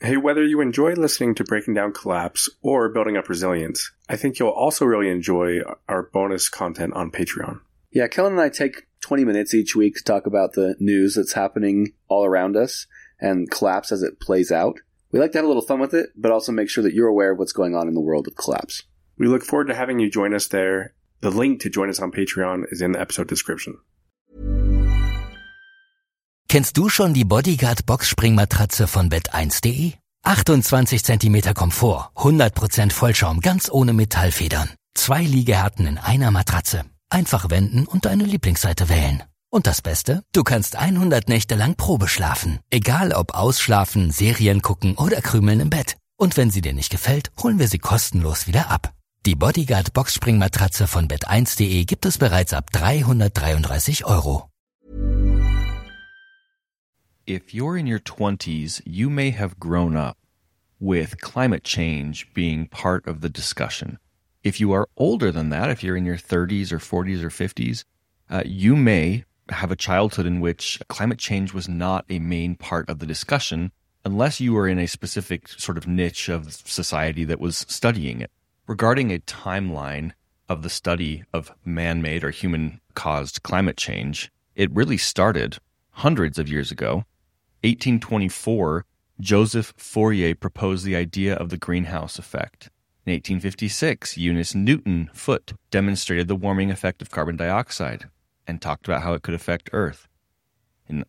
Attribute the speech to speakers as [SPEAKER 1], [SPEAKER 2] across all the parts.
[SPEAKER 1] Hey, whether you enjoy listening to Breaking Down Collapse or Building Up Resilience, I think you'll also really enjoy our bonus content on Patreon.
[SPEAKER 2] Yeah, Kellen and I take 20 minutes each week to talk about the news that's happening all around us and Collapse as it plays out. We like to have a little fun with it, but also make sure that you're aware of what's going on in the world of Collapse.
[SPEAKER 1] We look forward to having you join us there. The link to join us on Patreon is in the episode description.
[SPEAKER 3] Kennst du schon die Bodyguard Boxspringmatratze von Bett1.de? 28 cm Komfort, 100% Vollschaum, ganz ohne Metallfedern. 2 Liegehärten in einer Matratze. Einfach wenden und deine Lieblingsseite wählen. Und das Beste? Du kannst 100 Nächte lang Probe schlafen. Egal ob ausschlafen, Serien gucken oder krümeln im Bett. Und wenn sie dir nicht gefällt, holen wir sie kostenlos wieder ab. Die Bodyguard Boxspringmatratze von Bett1.de gibt es bereits ab 333 €.
[SPEAKER 4] If you're in your 20s, you may have grown up with climate change being part of the discussion. If you are older than that, if you're in your 30s or 40s or 50s, you may have a childhood in which climate change was not a main part of the discussion unless you were in a specific sort of niche of society that was studying it. Regarding a timeline of the study of man-made or human-caused climate change, it really started hundreds of years ago. 1824, Joseph Fourier proposed the idea of the greenhouse effect. In 1856, Eunice Newton Foote demonstrated the warming effect of carbon dioxide and talked about how it could affect Earth. In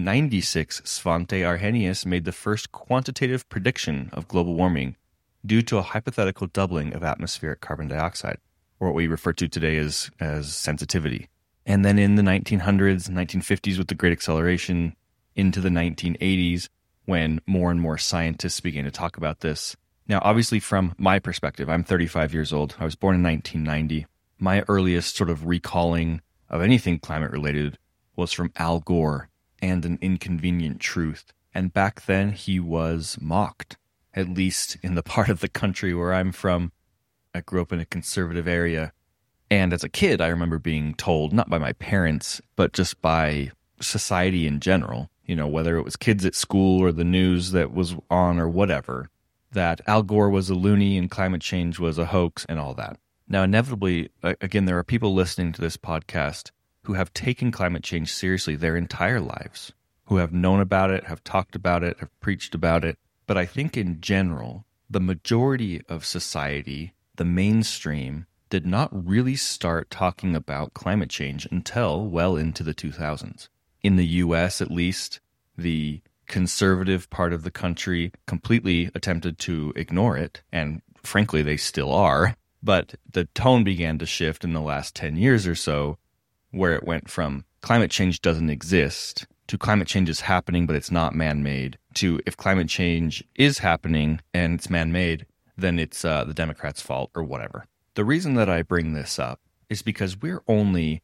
[SPEAKER 4] 1896, Svante Arrhenius made the first quantitative prediction of global warming due to a hypothetical doubling of atmospheric carbon dioxide, or what we refer to today as sensitivity. And then in the 1900s, 1950s, with the Great Acceleration, into the 1980s, when more and more scientists began to talk about this. Now, obviously, from my perspective, I'm 35 years old. I was born in 1990. My earliest sort of recalling of anything climate-related was from Al Gore and An Inconvenient Truth. And back then, he was mocked, at least in the part of the country where I'm from. I grew up in a conservative area. And as a kid, I remember being told, not by my parents, but just by society in general, you know, whether it was kids at school or the news that was on or whatever, that Al Gore was a loony and climate change was a hoax and all that. Now, inevitably, again, there are people listening to this podcast who have taken climate change seriously their entire lives, who have known about it, have talked about it, have preached about it. But I think in general, the majority of society, the mainstream, did not really start talking about climate change until well into the 2000s. In the U.S., at least, the conservative part of the country completely attempted to ignore it, and frankly, they still are. But the tone began to shift in the last 10 years or so, where it went from climate change doesn't exist to climate change is happening, but it's not man-made, to if climate change is happening and it's man-made, then it's the Democrats' fault or whatever. The reason that I bring this up is because we're only,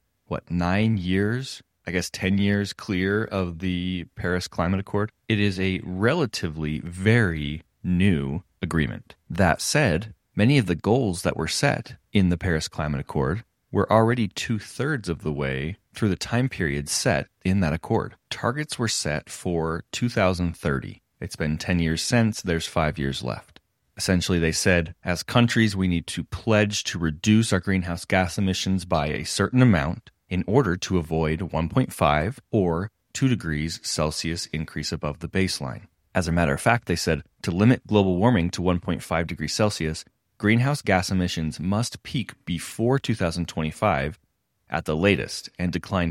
[SPEAKER 4] 9 years, I guess 10 years clear of the Paris Climate Accord. It is a relatively very new agreement. That said, many of the goals that were set in the Paris Climate Accord were already 2/3 of the way through the time period set in that accord. Targets were set for 2030. It's been 10 years since, there's 5 years left. Essentially, they said, as countries, we need to pledge to reduce our greenhouse gas emissions by a certain amount in order to avoid 1.5 or 2 degrees Celsius increase above the baseline. As a matter of fact, they said, to limit global warming to 1.5 degrees Celsius, greenhouse gas emissions must peak before 2025 at the latest and decline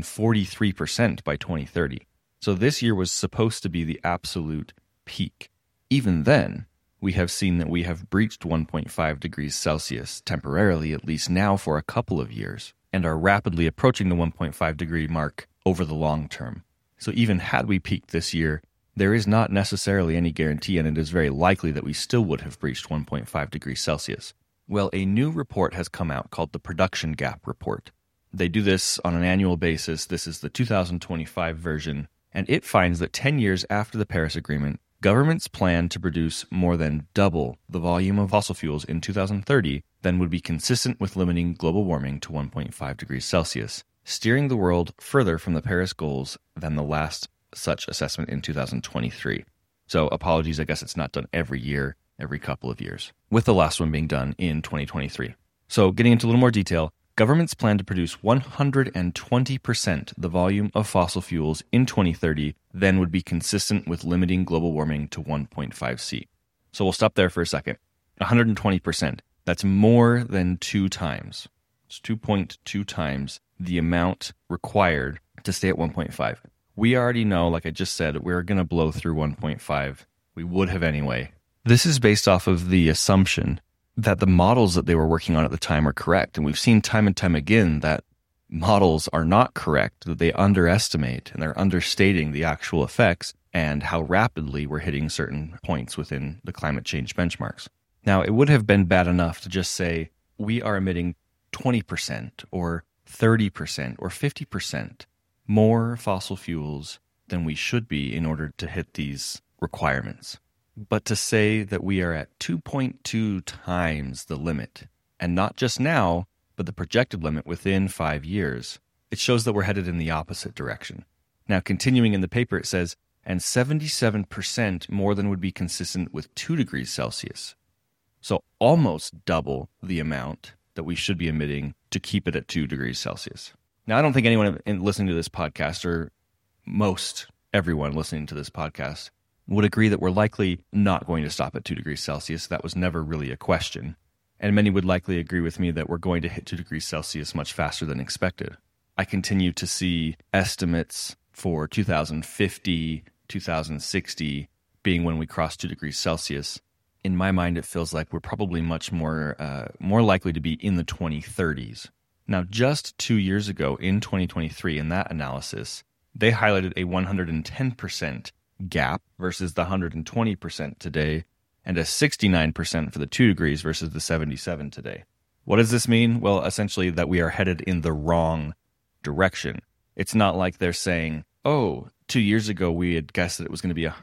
[SPEAKER 4] 43% by 2030. So this year was supposed to be the absolute peak. Even then, we have seen that we have breached 1.5 degrees Celsius temporarily, at least now for a couple of years, and are rapidly approaching the 1.5 degree mark over the long term. So even had we peaked this year, there is not necessarily any guarantee, and it is very likely that we still would have breached 1.5 degrees Celsius. Well, a new report has come out called the Production Gap Report. They do this on an annual basis. This is the 2025 version, and it finds that 10 years after the Paris Agreement, governments plan to produce more than double the volume of fossil fuels in 2030 than would be consistent with limiting global warming to 1.5 degrees Celsius, steering the world further from the Paris goals than the last such assessment in 2023. So apologies, I guess it's not done every year, every couple of years, with the last one being done in 2023. So getting into a little more detail, governments plan to produce 120% the volume of fossil fuels in 2030 than would be consistent with limiting global warming to 1.5 C. So we'll stop there for a second. 120%. That's more than 2 times. It's 2.2 times the amount required to stay at 1.5. We already know, like I just said, we're going to blow through 1.5. We would have anyway. This is based off of the assumption that the models that they were working on at the time are correct. And we've seen time and time again that models are not correct, that they underestimate and they're understating the actual effects and how rapidly we're hitting certain points within the climate change benchmarks. Now, it would have been bad enough to just say we are emitting 20% or 30% or 50% more fossil fuels than we should be in order to hit these requirements. But to say that we are at 2.2 times the limit, and not just now, but the projected limit within 5 years, it shows that we're headed in the opposite direction. Now, continuing in the paper, it says, and 77% more than would be consistent with 2 degrees Celsius. So almost double the amount that we should be emitting to keep it at 2 degrees Celsius. Now, I don't think anyone listening to this podcast, or most everyone listening to this podcast, would agree that we're likely not going to stop at 2 degrees Celsius. That was never really a question. And many would likely agree with me that we're going to hit 2 degrees Celsius much faster than expected. I continue to see estimates for 2050, 2060 being when we cross 2 degrees Celsius. In my mind, it feels like we're probably much more likely to be in the 2030s. Now, just 2 years ago in 2023, in that analysis, they highlighted a 110% gap versus the 120% today, and a 69% for the 2 degrees versus the 77 today. What does this mean? Well, essentially that we are headed in the wrong direction. It's not like they're saying, oh, 2 years ago we had guessed that it was going to be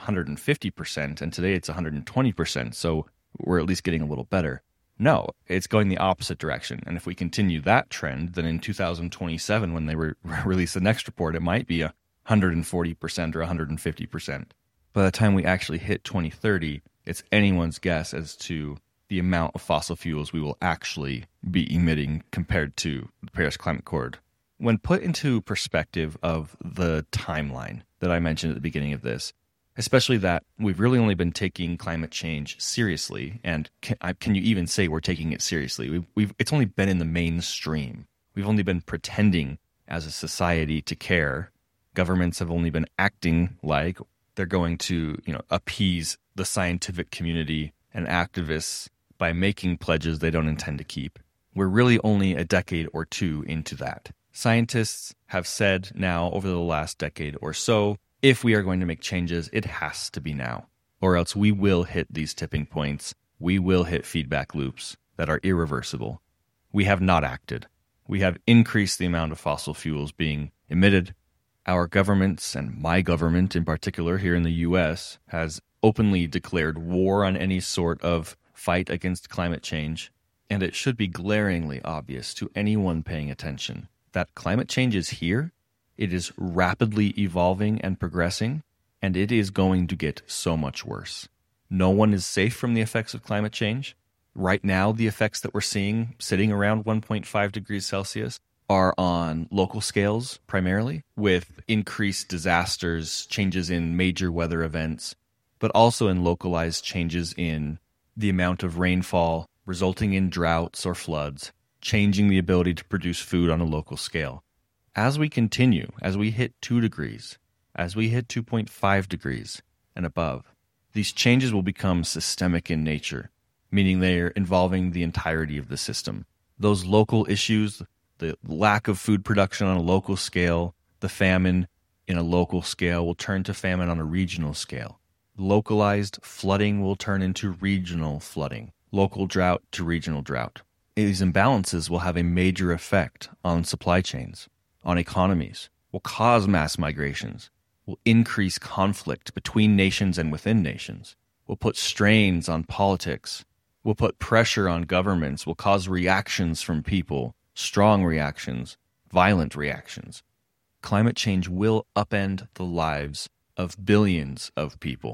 [SPEAKER 4] 150%, and today it's 120%, so we're at least getting a little better. No, it's going the opposite direction. And if we continue that trend, then in 2027, when they release the next report, it might be 140% or 150%. By the time we actually hit 2030, it's anyone's guess as to the amount of fossil fuels we will actually be emitting compared to the Paris Climate Accord. When put into perspective of the timeline that I mentioned at the beginning of this, especially that we've really only been taking climate change seriously, and can you even say we're taking it seriously? It's only been in the mainstream. We've only been pretending as a society to care. Governments have only been acting like they're going to, appease the scientific community and activists by making pledges they don't intend to keep. We're really only a decade or two into that. Scientists have said now over the last decade or so, if we are going to make changes, it has to be now, or else we will hit these tipping points. We will hit feedback loops that are irreversible. We have not acted. We have increased the amount of fossil fuels being emitted. Our governments, and my government in particular here in the U.S., has openly declared war on any sort of fight against climate change, and it should be glaringly obvious to anyone paying attention that climate change is here. It is rapidly evolving and progressing, and it is going to get so much worse. No one is safe from the effects of climate change. Right now, the effects that we're seeing sitting around 1.5 degrees Celsius are on local scales primarily, with increased disasters, changes in major weather events, but also in localized changes in the amount of rainfall, resulting in droughts or floods, changing the ability to produce food on a local scale. As we continue, as we hit 2 degrees, as we hit 2.5 degrees and above, these changes will become systemic in nature, meaning they are involving the entirety of the system. Those local issues, the lack of food production on a local scale, the famine in a local scale will turn to famine on a regional scale. Localized flooding will turn into regional flooding, local drought to regional drought. These imbalances will have a major effect on supply chains, on economies, will cause mass migrations, will increase conflict between nations and within nations, will put strains on politics, will put pressure on governments, will cause reactions from people, strong reactions, violent reactions. Climate change will upend the lives of billions of people.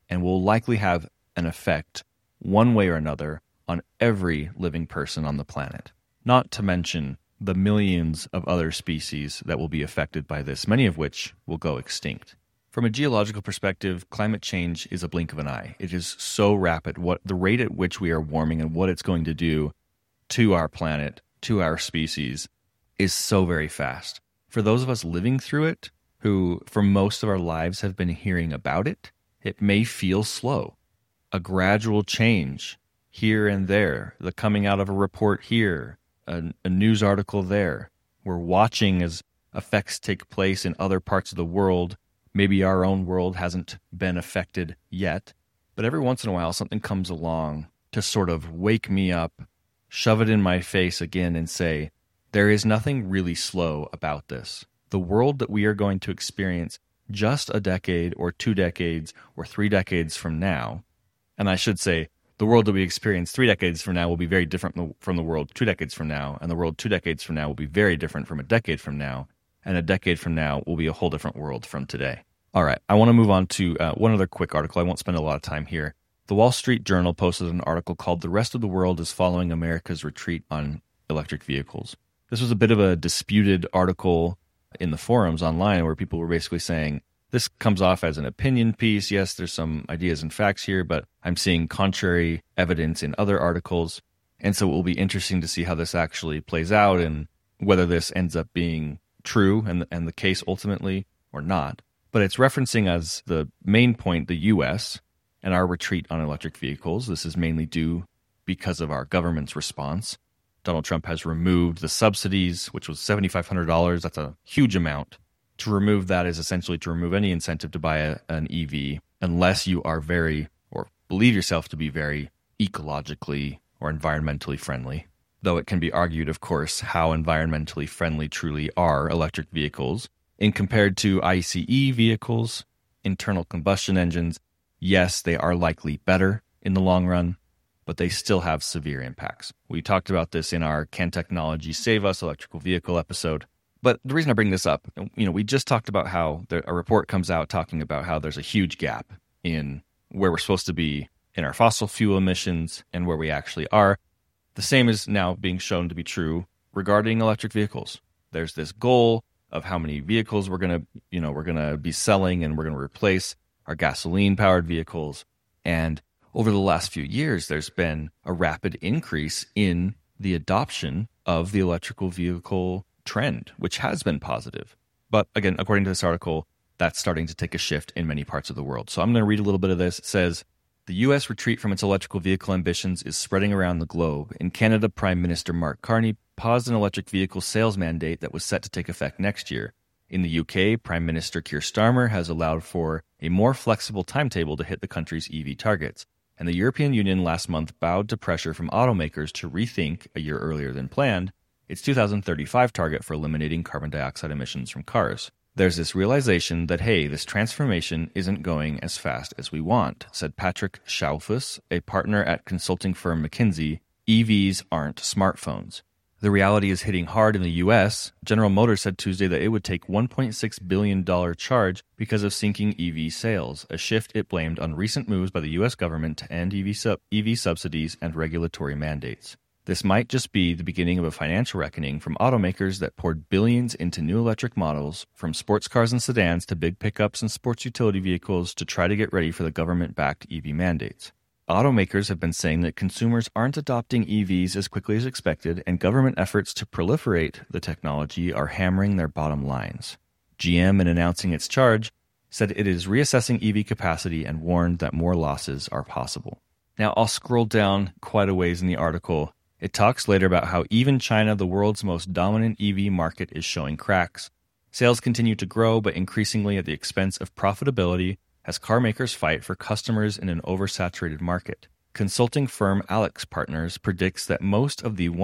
[SPEAKER 4] and will likely have an effect one way or another on every living person on the planet. Not to mention the millions of other species that will be affected by this, many of which will go extinct. From a geological perspective, climate change is a blink of an eye. It is so rapid. What the rate at which we are warming and what it's going to do to our planet, to our species, is so very fast. For those of us living through it, who for most of our lives have been hearing about it, it may feel slow. A gradual change here and there, the coming out of a report here, a news article there. We're watching as effects take place in other parts of the world. Maybe our own world hasn't been affected yet, but every once in a while something comes along to sort of wake me up, shove it in my face again and say, there is nothing really slow about this. The world that we are going to experience just a decade or 2 decades or 3 decades from now, and I should say the world that we experience 3 decades from now will be very different from the world 2 decades from now, and the world 2 decades from now will be very different from a decade from now, and a decade from now will be a whole different world from today. All right, I want to move on to one other quick article. I won't spend a lot of time here. The Wall Street Journal posted an article called "The Rest of the World is Following America's Retreat on Electric Vehicles." This was a bit of a disputed article in the forums online where people were basically saying, this comes off as an opinion piece. Yes, there's some ideas and facts here, but I'm seeing contrary evidence in other articles. And so it will be interesting to see how this actually plays out and whether this ends up being true and the case ultimately or not. But it's referencing as the main point the U.S. and our retreat on electric vehicles. This is mainly due because of our government's response. Donald Trump has removed the subsidies, which was $7,500. That's a huge amount. To remove that is essentially to remove any incentive to buy an EV unless you are very, or believe yourself to be very ecologically or environmentally friendly. Though it can be argued, of course, how environmentally friendly truly are electric vehicles. In compared to ICE vehicles, internal combustion engines, yes, they are likely better in the long run, but they still have severe impacts. We talked about this in our Can Technology Save Us electrical vehicle episode. But the reason I bring this up, we just talked about how a report comes out talking about how there's a huge gap in where we're supposed to be in our fossil fuel emissions and where we actually are. The same is now being shown to be true regarding electric vehicles. There's this goal of how many vehicles we're going to be selling, and we're going to replace our gasoline-powered vehicles. And over the last few years, there's been a rapid increase in the adoption of the electrical vehicle trend, which has been positive. But again, according to this article, that's starting to take a shift in many parts of the world. So I'm going to read a little bit of this. It says, the U.S. retreat from its electrical vehicle ambitions is spreading around the globe. In Canada, Prime Minister Mark Carney paused an electric vehicle sales mandate that was set to take effect next year. In the UK, Prime Minister Keir Starmer has allowed for a more flexible timetable to hit the country's EV targets. And the European Union last month bowed to pressure from automakers to rethink, a year earlier than planned, its 2035 target for eliminating carbon dioxide emissions from cars. There's this realization that, hey, this transformation isn't going as fast as we want, said Patrick Schaufus, a partner at consulting firm McKinsey. EVs aren't smartphones. The reality is hitting hard in the U.S. General Motors said Tuesday that it would take $1.6 billion charge because of sinking EV sales, a shift it blamed on recent moves by the U.S. government to end EV subsidies and regulatory mandates. This might just be the beginning of a financial reckoning from automakers that poured billions into new electric models, from sports cars and sedans to big pickups and sports utility vehicles, to try to get ready for the government-backed EV mandates. Automakers have been saying that consumers aren't adopting EVs as quickly as expected, and government efforts to proliferate the technology are hammering their bottom lines. GM, in announcing its charge, said it is reassessing EV capacity and warned that more losses are possible. Now, I'll scroll down quite a ways in the article. It talks later about how even China, the world's most dominant EV market, is showing cracks. Sales continue to grow, but increasingly at the expense of profitability as car makers fight for customers in an oversaturated market. Consulting firm Alex Partners predicts that most of the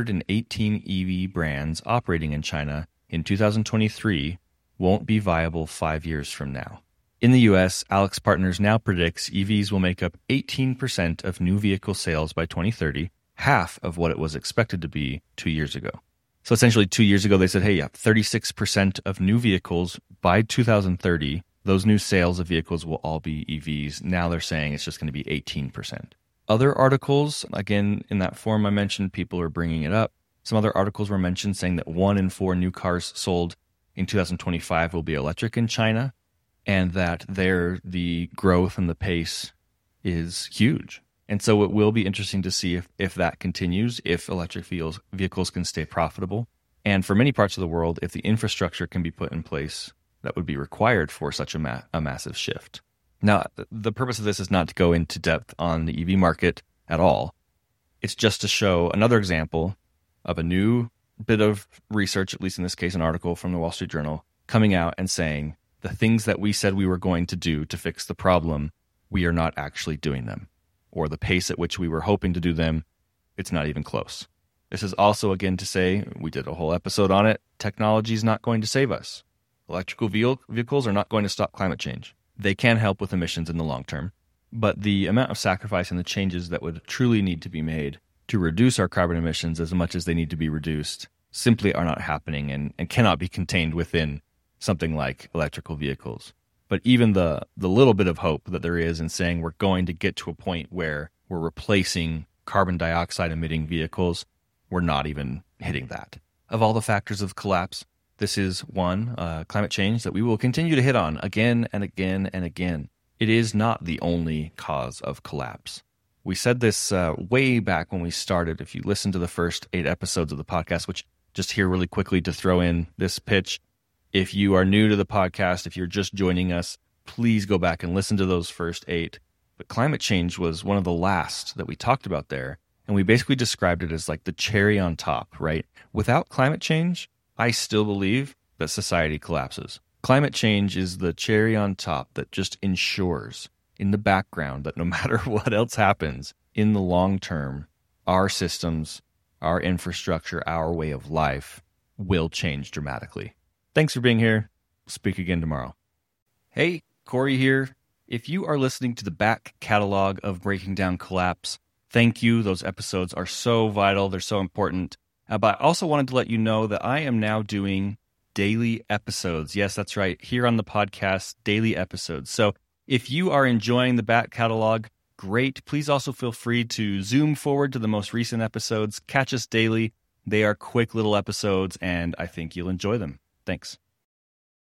[SPEAKER 4] 118 EV brands operating in China in 2023 won't be viable 5 years from now. In the U.S., Alex Partners now predicts EVs will make up 18% of new vehicle sales by 2030, half of what it was expected to be 2 years ago. So essentially 2 years ago, they said, hey, 36% of new vehicles by 2030 those new sales of vehicles will all be EVs. Now they're saying it's just going to be 18%. Other articles, again, in that forum I mentioned, people are bringing it up. Some other articles were mentioned saying that 1 in 4 new cars sold in 2025 will be electric in China, and that there the growth and the pace is huge. And so it will be interesting to see if that continues, if electric vehicles can stay profitable. And for many parts of the world, if the infrastructure can be put in place that would be required for such a massive shift. Now, the purpose of this is not to go into depth on the EV market at all. It's just to show another example of a new bit of research, at least in this case, an article from the Wall Street Journal, coming out and saying the things that we said we were going to do to fix the problem, we are not actually doing them. Or the pace at which we were hoping to do them, it's not even close. This is also, again, to say, we did a whole episode on it, technology is not going to save us. Electrical vehicles are not going to stop climate change. They can help with emissions in the long term, but the amount of sacrifice and the changes that would truly need to be made to reduce our carbon emissions as much as they need to be reduced simply are not happening and cannot be contained within something like electrical vehicles. But even the little bit of hope that there is in saying we're going to get to a point where we're replacing carbon dioxide emitting vehicles, we're not even hitting that. Of all the factors of collapse, this is one, climate change, that we will continue to hit on again and again and again. It is not the only cause of collapse. We said this way back when we started. If you listen to the first 8 episodes of the podcast, which just here really quickly to throw in this pitch, if you are new to the podcast, if you're just joining us, please go back and listen to those first 8. But climate change was one of the last that we talked about there. And we basically described it as like the cherry on top, right? Without climate change, I still believe that society collapses. Climate change is the cherry on top that just ensures in the background that no matter what else happens in the long term, our systems, our infrastructure, our way of life will change dramatically. Thanks for being here. Speak again tomorrow. Hey, Corey here. If you are listening to the back catalog of Breaking Down Collapse, thank you. Those episodes are so vital. They're so important. But I also wanted to let you know that I am now doing daily episodes. Yes, that's right. Here on the podcast, daily episodes. So if you are enjoying the back catalog, great. Please also feel free to zoom forward to the most recent episodes. Catch us daily. They are quick little episodes, and I think you'll enjoy them. Thanks.